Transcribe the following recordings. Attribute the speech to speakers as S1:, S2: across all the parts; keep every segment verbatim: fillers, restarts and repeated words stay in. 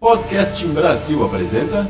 S1: Podcast Brasil apresenta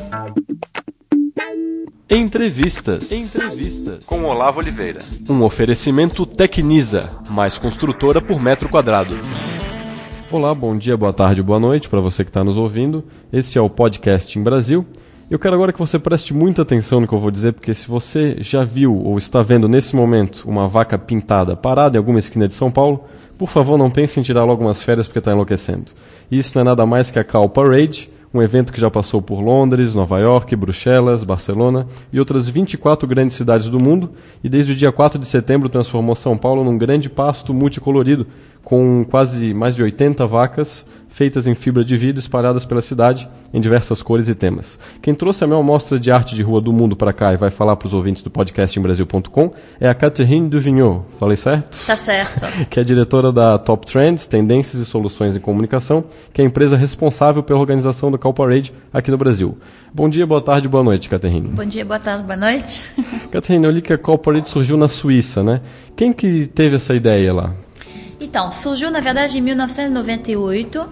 S1: Entrevistas. Entrevistas
S2: com Olavo Oliveira.
S1: Um oferecimento Tecnisa, mais construtora por metro quadrado. Olá, bom dia, boa tarde, boa noite para você que está nos ouvindo. Esse é o Podcast Brasil. Eu quero agora que você preste muita atenção no que eu vou dizer, porque se você já viu ou está vendo nesse momento uma vaca pintada parada em alguma esquina de São Paulo, por favor, não pense em tirar logo umas férias porque está enlouquecendo. Isso não é nada mais que a Cow Parade, um evento que já passou por Londres, Nova York, Bruxelas, Barcelona e outras vinte e quatro grandes cidades do mundo, e desde o dia quatro de setembro transformou São Paulo num grande pasto multicolorido, com quase mais de oitenta vacas feitas em fibra de vidro espalhadas pela cidade em diversas cores e temas. Quem trouxe a maior mostra de arte de rua do mundo para cá e vai falar para os ouvintes do podcast em brasil ponto com é a Catherine Duvigneau. Falei certo?
S3: Tá certo.
S1: Que é diretora da Top Trends, Tendências e Soluções em Comunicação, que é a empresa responsável pela organização do Cow Parade aqui no Brasil. Bom dia, boa tarde, boa noite, Catherine.
S3: Bom dia, boa tarde, boa noite.
S1: Catherine, eu li que a Cow Parade surgiu na Suíça, né? Quem que teve essa ideia lá?
S3: Então, surgiu, na verdade, em mil novecentos e noventa e oito.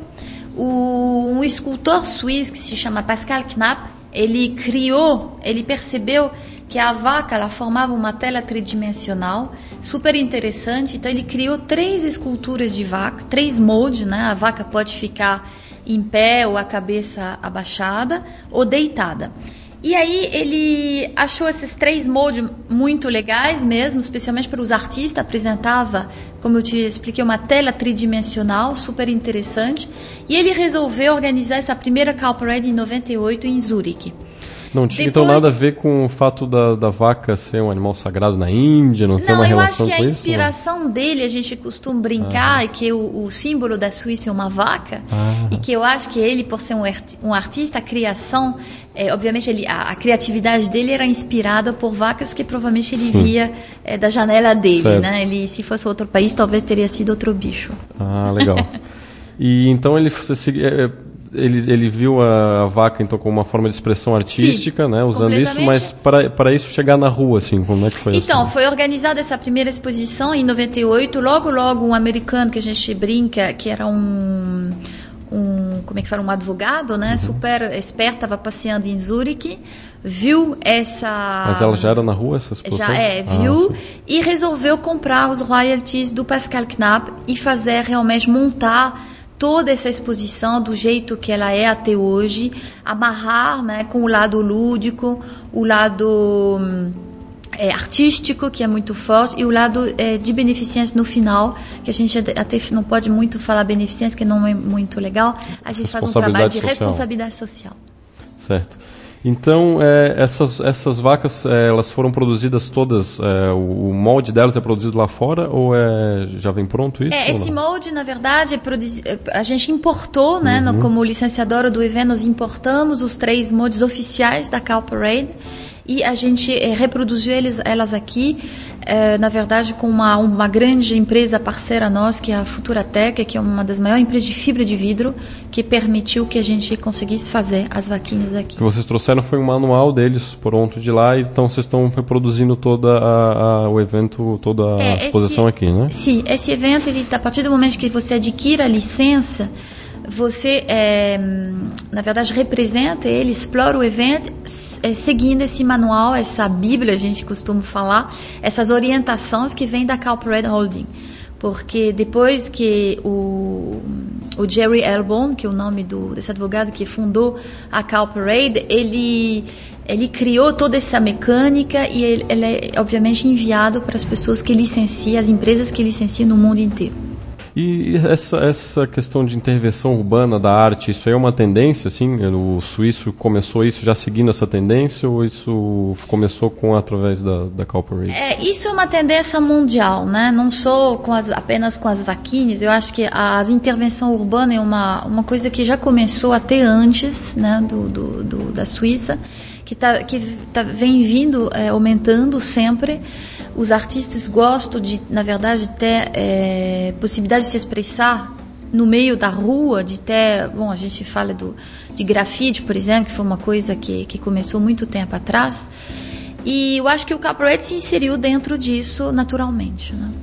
S3: O, um escultor suíço que se chama Pascal Knapp, ele criou, ele percebeu que a vaca ela formava uma tela tridimensional super interessante. Então, ele criou três esculturas de vaca, três moldes, né? A vaca pode ficar em pé ou a cabeça abaixada ou deitada. E aí ele achou esses três moldes muito legais mesmo, especialmente para os artistas. Apresentava, como eu te expliquei, uma tela tridimensional super interessante. E ele resolveu organizar essa primeira Cow Parade em noventa e oito em Zurique.
S1: Não tinha
S3: Depois...
S1: então nada a ver com o fato da, da vaca ser um animal sagrado na Índia, não, não tem uma relação com isso?
S3: Não, eu acho que a inspiração
S1: não?
S3: dele, a gente costuma brincar, ah. que o, o símbolo da Suíça é uma vaca, ah. e que eu acho que ele, por ser um, um artista, a criação, é, obviamente ele, a, a criatividade dele era inspirada por vacas que provavelmente ele via é, da janela dele, né? Ele, se fosse outro país, talvez teria sido outro bicho.
S1: Ah, legal. E então ele... Ele, ele viu a, a vaca então como uma forma de expressão artística, sim, né, usando isso, mas para isso chegar na rua, assim, como é que foi?
S3: Então,
S1: assim?
S3: Foi organizada essa primeira exposição em noventa e oito, logo logo um americano que a gente brinca, que era um, um como é que fala, um advogado, né, uhum. super esperto, estava passeando em Zurique, viu essa...
S1: Mas ela já era na rua, essa exposição?
S3: Já é, viu, ah, e resolveu comprar os royalties do Pascal Knapp e fazer realmente, montar toda essa exposição do jeito que ela é até hoje, amarrar, né, com o lado lúdico, o lado é, artístico, que é muito forte, e o lado é, de beneficência no final, que a gente até não pode muito falar beneficência, que não é muito legal, a gente faz um trabalho de social. responsabilidade social.
S1: Certo. Então, é, essas, essas vacas, é, elas foram produzidas todas, é, o, o molde delas é produzido lá fora ou é, já vem pronto isso?
S3: É, esse molde, na verdade, é produzi- a gente importou, né, uhum. no, como licenciadora do evento, nós importamos os três moldes oficiais da Cow Parade e a gente é, reproduziu eles, elas aqui, é, na verdade, com uma, uma grande empresa parceira nossa, que é a Futuratec, que é uma das maiores empresas de fibra de vidro, que permitiu que a gente conseguisse fazer as vaquinhas aqui.
S1: O que vocês trouxeram foi um manual deles pronto de lá, então vocês estão reproduzindo todo o evento, toda a é, exposição
S3: esse,
S1: aqui, né?
S3: Sim, esse evento, ele, a partir do momento que você adquire a licença, você, é, na verdade, representa ele, explora o evento, é, seguindo esse manual, essa bíblia, a gente costuma falar, essas orientações que vêm da Cow Parade Holding. Porque depois que o, o Jerry Elbon, que é o nome do, desse advogado que fundou a Cow Parade, ele... Ele criou toda essa mecânica e ele, ele é, obviamente, enviado para as pessoas que licenciam, as empresas que licenciam no mundo inteiro.
S1: E essa, essa questão de intervenção urbana da arte, isso aí é uma tendência, assim? O suíço começou isso já seguindo essa tendência ou isso começou com através da, da Cow Parade?
S3: É, isso é uma tendência mundial, né? Não só com as, apenas com as vaquinhas. Eu acho que a intervenção urbana é uma, uma coisa que já começou até antes, né, do, do, do, da Suíça, que, tá, que tá, vem vindo, é, aumentando sempre. Os artistas gostam de, na verdade, ter é, possibilidade de se expressar no meio da rua, de ter, bom, a gente fala do, de grafite, por exemplo, que foi uma coisa que, que começou muito tempo atrás. E eu acho que o Cow Parade se inseriu dentro disso naturalmente, né?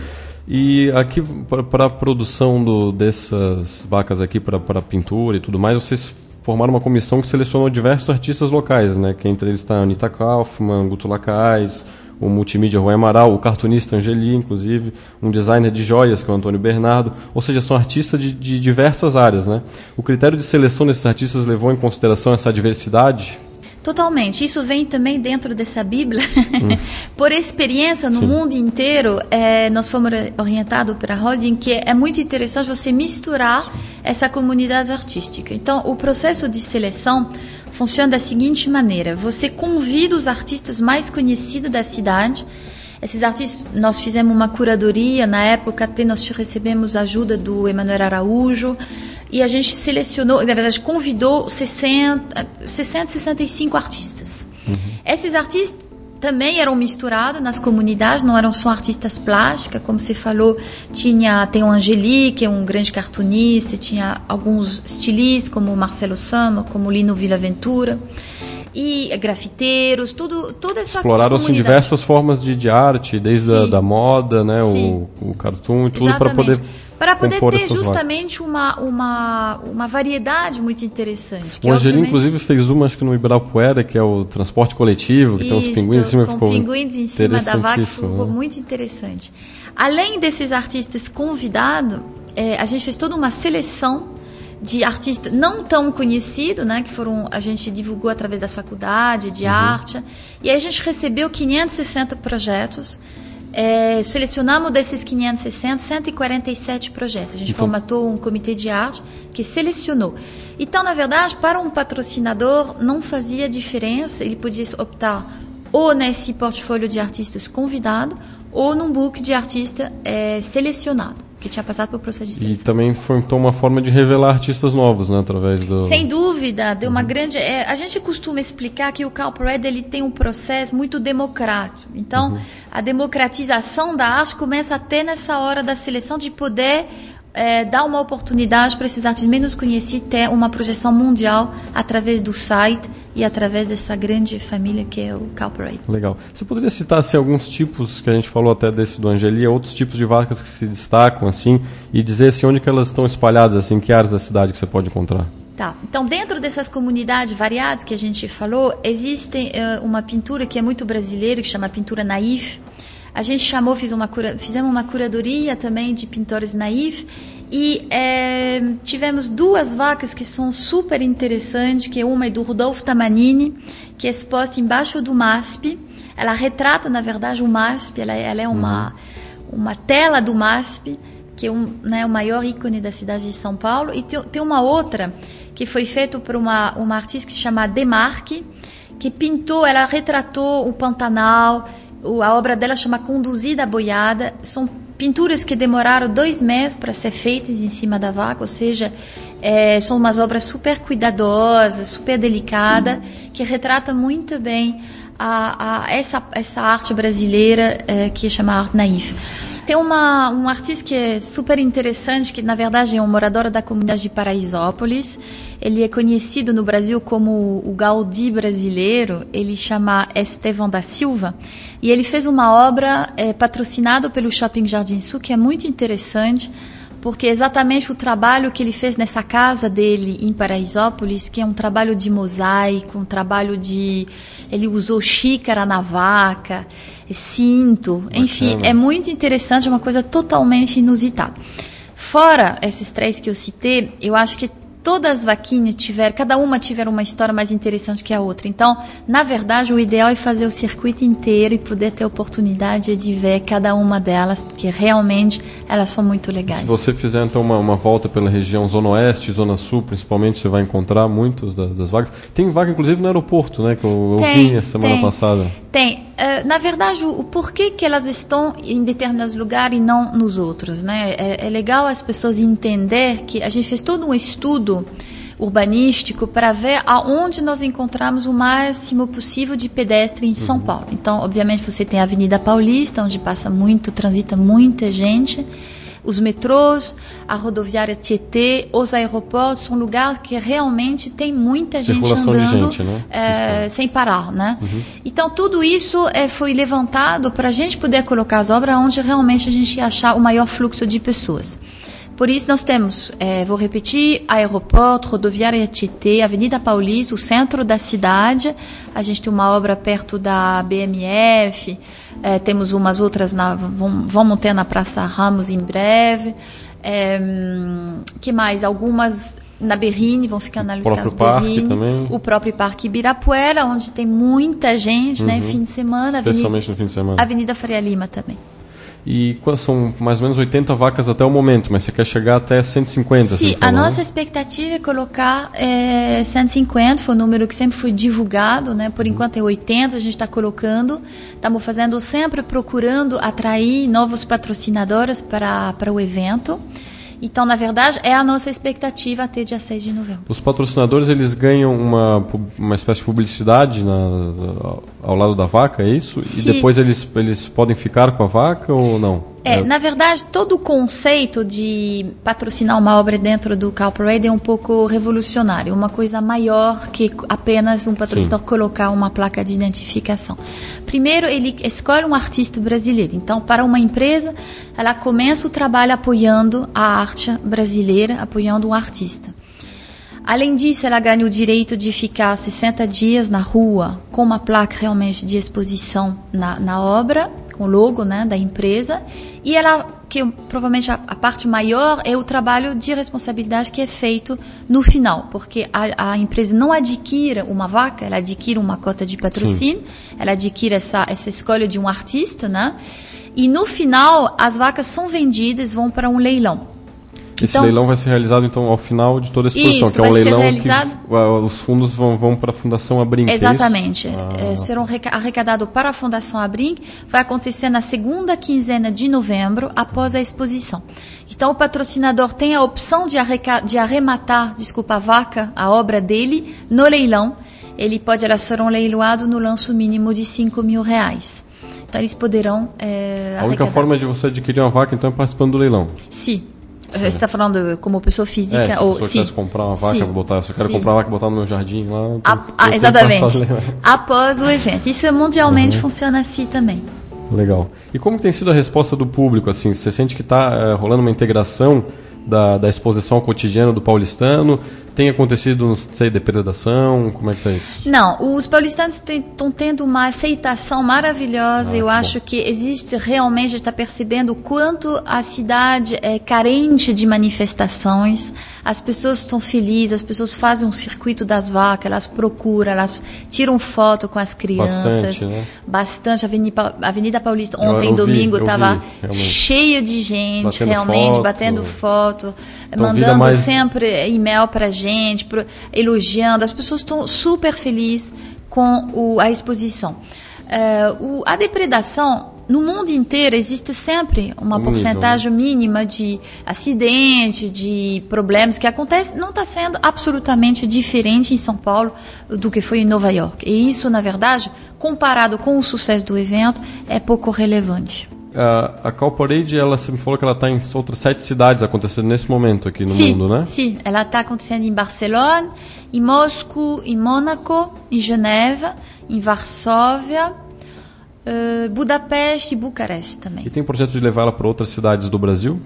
S1: E aqui, para a produção do, dessas vacas aqui, para pintura e tudo mais, vocês formaram uma comissão que selecionou diversos artistas locais, né? Que entre eles está a Anitta Kaufmann, Guto Lacais, o multimídia Rui Amaral, o cartunista Angeli, inclusive, um designer de joias, que é o Antônio Bernardo, ou seja, são artistas de, de diversas áreas, né? O critério de seleção desses artistas levou em consideração essa diversidade?
S3: Totalmente. Isso vem também dentro dessa Bíblia. Hum. Por experiência no Sim. mundo inteiro, é, nós fomos orientados para a Holding que é muito interessante você misturar essa comunidade artística. Então, o processo de seleção funciona da seguinte maneira. Você convida os artistas mais conhecidos da cidade. Esses artistas, nós fizemos uma curadoria. Na época, até nós recebemos a ajuda do Emanuel Araújo. E a gente selecionou, na verdade, convidou sessenta, sessenta, sessenta e cinco artistas. Uhum. Esses artistas também eram misturados nas comunidades, não eram só artistas plásticos, como você falou, tinha, tem o Angeli, que é um grande cartunista, tinha alguns estilistas, como o Marcelo Sama, como o Lino Villaventura, e grafiteiros, tudo, toda essa
S1: exploraram assim, diversas formas de, de arte, desde a da moda, né, o, o cartoon, tudo para poder...
S3: Para poder ter justamente uma, uma, uma variedade muito interessante.
S1: Que o Angeli, obviamente... inclusive, fez uma, acho que no Ibirapuera, que é o transporte coletivo, que Isso, tem uns pinguins em cima.
S3: Com
S1: ficou
S3: pinguins em cima da vaca, ficou né? muito interessante. Além desses artistas convidados, é, a gente fez toda uma seleção de artistas não tão conhecidos, né, que foram, a gente divulgou através das faculdades de uhum. arte, e aí a gente recebeu quinhentos e sessenta projetos. É, selecionamos desses quinhentos e sessenta, cento e quarenta e sete projetos. A gente então... formatou um comitê de arte que selecionou. Então, na verdade, para um patrocinador não fazia diferença, ele podia optar ou nesse portfólio de artistas convidado ou num book de artista é, selecionado, que tinha passado pelo processo de seleção.
S1: E também foi então uma forma de revelar artistas novos, né, através do...
S3: Sem dúvida, deu uma grande... É, a gente costuma explicar que o Calpred, ele tem um processo muito democrático. Então, uhum. a democratização da arte começa até nessa hora da seleção de poder é, dar uma oportunidade para esses artistas menos conhecidos ter uma projeção mundial através do site e através dessa grande família que é o Calpred.
S1: Legal. Você poderia citar assim, alguns tipos, que a gente falou até desse do Angeli, outros tipos de vacas que se destacam, assim, e dizer assim, onde que elas estão espalhadas, assim, que áreas da cidade que você pode encontrar?
S3: Tá. Então, dentro dessas comunidades variadas que a gente falou, existe uh, uma pintura que é muito brasileira, que chama pintura naif. A gente chamou, fiz uma cura, fizemos uma curadoria também de pintores naif, e é, tivemos duas vacas que são super interessantes, que uma é do Rodolfo Tamanini, que é exposta embaixo do M A S P. Ela retrata, na verdade, o M A S P, ela, ela é uma, uhum. uma tela do M A S P, que é um, né, o maior ícone da cidade de São Paulo. E tem, tem uma outra que foi feita por uma, uma artista que se chama Demarque, que pintou, ela retratou o Pantanal. A obra dela chama Conduzida à Boiada. São pinturas que demoraram dois meses para ser feitas em cima da vaca, ou seja, é, são umas obras super cuidadosas, super delicadas, que retratam muito bem a, a, essa, essa arte brasileira é, que chama arte naif. Tem uma, um artista que é super interessante, que na verdade é um morador da comunidade de Paraisópolis. Ele é conhecido no Brasil como o Gaudí brasileiro. Ele chama Estevão da Silva. E ele fez uma obra é, patrocinada pelo Shopping Jardim Sul, que é muito interessante, porque exatamente o trabalho que ele fez nessa casa dele em Paraisópolis, que é um trabalho de mosaico, um trabalho de... Ele usou xícara na vaca, cinto, bacana. Enfim, é muito interessante, é uma coisa totalmente inusitada. Fora esses três que eu citei, eu acho que todas as vaquinhas tiveram, cada uma tiver uma história mais interessante que a outra. Então, na verdade, o ideal é fazer o circuito inteiro e poder ter a oportunidade de ver cada uma delas, porque realmente elas são muito legais.
S1: Se você fizer, então, uma, uma volta pela região Zona Oeste, Zona Sul, principalmente, você vai encontrar muitas das, das vagas. Tem vaga, inclusive, no aeroporto, né? Que eu ouvi a semana
S3: tem,
S1: passada.
S3: Tem. Uh, na verdade, o, o porquê que elas estão em determinados lugares e não nos outros, né? É, é legal as pessoas entender que a gente fez todo um estudo urbanístico para ver aonde nós encontramos o máximo possível de pedestre em São Paulo. Então, obviamente, você tem a Avenida Paulista, onde passa muito, transita muita gente. Os metrôs, a rodoviária Tietê, os aeroportos são lugares que realmente tem muita gente andando gente, né? é, sem parar, né? Uhum. Então, tudo isso é, foi levantado para a gente poder colocar as obras onde realmente a gente ia achar o maior fluxo de pessoas. Por isso nós temos, é, vou repetir, aeroporto, rodoviária Tietê, Avenida Paulista, o centro da cidade. A gente tem uma obra perto da B M F, é, temos umas outras, na, vamos, vamos ter na Praça Ramos em breve. É, que mais? Algumas na Berrini, vão ficar na Luiz Carlos Berrini. Também. O próprio Parque Ibirapuera, onde tem muita gente, uhum. né, fim de semana.
S1: Especialmente Avenida, no fim de semana.
S3: Avenida Faria Lima também.
S1: E são mais ou menos oitenta vacas até o momento, mas você quer chegar até cento e cinquenta?
S3: Sim, a nossa expectativa é colocar é, cento e cinquenta, foi o número que sempre foi divulgado, né? Por enquanto é oitenta, a gente está colocando, estamos fazendo sempre, procurando atrair novos patrocinadores para, para o evento. Então, na verdade, é a nossa expectativa até dia seis de novembro.
S1: Os patrocinadores, eles ganham uma, uma espécie de publicidade na, ao lado da vaca, é isso? Sim. E depois eles, eles podem ficar com a vaca ou não?
S3: É, é, na verdade, todo o conceito de patrocinar uma obra dentro do Cow Parade é um pouco revolucionário, uma coisa maior que apenas um patrocinador Sim. colocar uma placa de identificação. Primeiro, ele escolhe um artista brasileiro. Então, para uma empresa, ela começa o trabalho apoiando a arte brasileira, apoiando um artista. Além disso, ela ganha o direito de ficar sessenta dias na rua com uma placa realmente de exposição na, na obra, com o logo, né, da empresa. E ela, que provavelmente a, a parte maior é o trabalho de responsabilidade que é feito no final, porque a, a empresa não adquire uma vaca, ela adquire uma cota de patrocínio, Sim. ela adquire essa, essa escolha de um artista, né? E no final, as vacas são vendidas, vão para um leilão.
S1: Esse então, leilão vai ser realizado, então, ao final de toda a exposição, que é um leilão realizado... que uh, os fundos vão, vão para a Fundação Abrinq.
S3: Exatamente.
S1: É
S3: ah. é, serão arrecadados para a Fundação Abrinq. Vai acontecer na segunda quinzena de novembro, após a exposição. Então, o patrocinador tem a opção de, arreca... de arrematar, desculpa, a vaca, a obra dele, no leilão. Ele pode, elas serão leiloadas no lanço mínimo de cinco mil reais. Então, eles poderão é,
S1: A única forma de você adquirir uma vaca, então, é participando do leilão?
S3: Sim. Você está falando como pessoa física?
S1: É, se
S3: ou
S1: a pessoa quisesse comprar uma vaca,
S3: sim,
S1: botar, se eu quero
S3: sim.
S1: comprar uma vaca e botar no meu jardim lá...
S3: A,
S1: tem,
S3: a,
S1: tem
S3: exatamente. Após o evento. Isso mundialmente
S1: uhum.
S3: funciona assim também.
S1: Legal. E como tem sido a resposta do público? Assim, você sente que está é, rolando uma integração da, da exposição ao cotidiano do paulistano? Tem acontecido, não sei, depredação? Como é que está isso?
S3: Não, os paulistanos estão tendo uma aceitação maravilhosa. Ah, Eu acho bom. que existe realmente, está percebendo o quanto a cidade é carente de manifestações. As pessoas estão felizes, as pessoas fazem um circuito das vacas, elas procuram, elas tiram foto com as crianças.
S1: Bastante, né?
S3: Bastante. A Avenida, Avenida Paulista, ontem,
S1: eu, eu
S3: domingo, estava
S1: vi,
S3: cheia de gente,
S1: batendo
S3: realmente,
S1: foto.
S3: batendo foto,
S1: Então,
S3: mandando
S1: mais...
S3: sempre e-mail para a gente, pro, elogiando. As pessoas estão super felizes com o, a exposição. Uh, o, a depredação, no mundo inteiro, existe sempre uma um porcentagem nível, né? mínima de acidente, de problemas que acontecem. Não está sendo absolutamente diferente em São Paulo do que foi em Nova York. E isso, na verdade, comparado com o sucesso do evento, é pouco relevante.
S1: A, a Cow Parade, ela, você me falou que ela está em outras sete cidades acontecendo nesse momento aqui no
S3: sim,
S1: mundo, né?
S3: Sim, ela está acontecendo em Barcelona, em Moscou, em Mônaco, em Geneva, em Varsóvia, uh, Budapeste e Bucareste também.
S1: E tem projeto de levar ela para outras cidades do Brasil?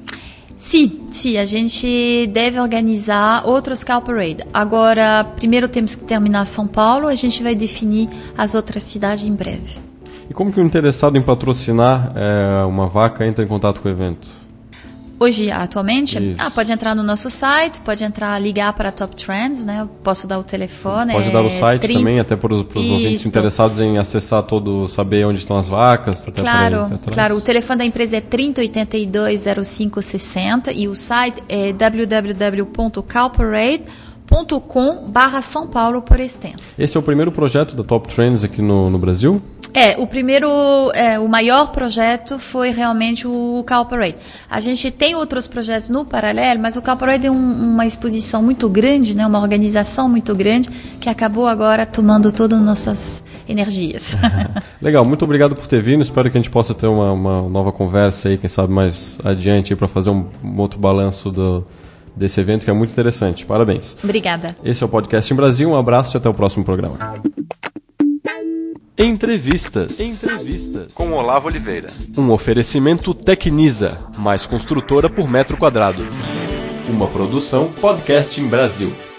S3: Sim, sim, a gente deve organizar outros Cow Parade. Agora, primeiro temos que terminar São Paulo, a gente vai definir as outras cidades em breve.
S1: E como que um interessado em patrocinar é, uma vaca entra em contato com o evento?
S3: Hoje, atualmente, ah, pode entrar no nosso site, pode entrar, ligar para a Top Trends, né? Eu posso dar o telefone.
S1: Pode
S3: é
S1: dar o site
S3: trinta
S1: também, até para os ouvintes interessados em acessar todo, saber onde estão as vacas. Até
S3: claro,
S1: até
S3: claro. O telefone da empresa é trinta, oitenta e dois, zero cinco, sessenta e o site é w w w ponto cowparade ponto com barra São Paulo por extenso.
S1: Esse é o primeiro projeto da Top Trends aqui no, no Brasil?
S3: É, o primeiro, é, o maior projeto foi realmente o Cow Parade. A gente tem outros projetos no paralelo, mas o Cow Parade é um, uma exposição muito grande, né, uma organização muito grande, que acabou agora tomando todas as nossas energias.
S1: Legal, muito obrigado por ter vindo. Espero que a gente possa ter uma, uma nova conversa aí, quem sabe mais adiante, para fazer um, um outro balanço do, desse evento, que é muito interessante. Parabéns.
S3: Obrigada.
S1: Esse é o Podcast em Brasil. Um abraço e até o próximo programa. Entrevistas. Entrevistas. Com Olavo Oliveira. Um oferecimento Tecnisa, mais construtora por metro quadrado. Uma produção Podcast em Brasil.